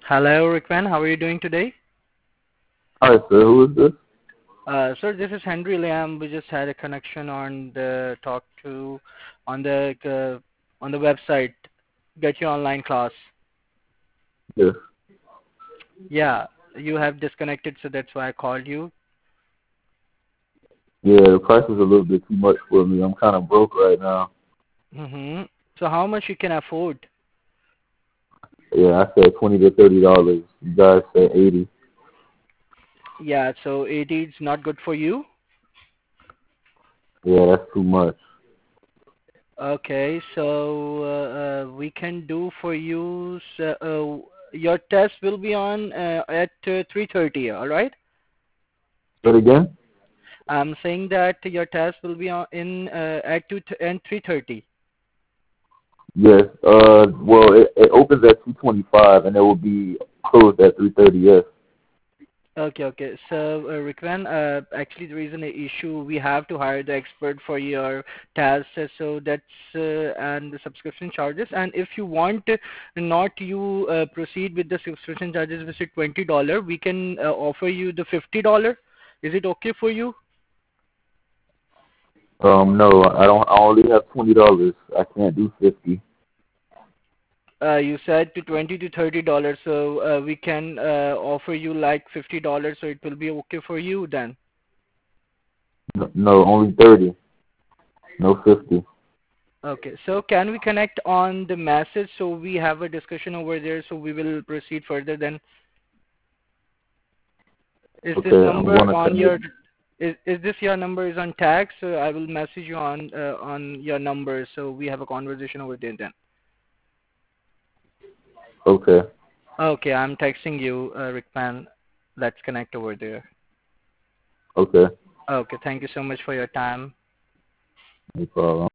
Hello, Rickman. How are you doing today? Hi, sir. Who is this? Sir, this is Henry Lamb. We just had a connection on the on the website. Get your online class. Yes. Yeah, you have disconnected, so that's why I called you. Yeah, the price is a little bit too much for me. I'm kind of broke right now. So how much you can afford? Yeah, I said $20 to $30. You guys said 80. Yeah, so 80 is not good for you. Yeah, that's too much. Okay, so we can do for you. Your test will be on at 3:30. All right. But again? I'm saying that your test will be on in at 2 and 3:30. Yes. Well, it opens at 2:25 and it will be closed at 3:30. Yes. Okay, okay. So, Rikran, actually there is an issue. We have to hire the expert for your test, so that's and the subscription charges. And if you want not you proceed with the subscription charges, which is $20, we can offer you the $50. Is it okay for you? No, I don't. I only have $20. I can't do 50. You said to $20 to $30, so we can offer you like $50, so it will be okay for you then. No, only 30. No 50. Okay, so can we connect on the message so we have a discussion over there, so we will proceed further then? Is this Okay, I'm number gonna on connect. your is this your number is on tag? So I will message you on your number, so we have a conversation over there then. Okay. Okay, I'm texting you, Rickman. Let's connect over there. Okay. Okay, thank you so much for your time. No problem.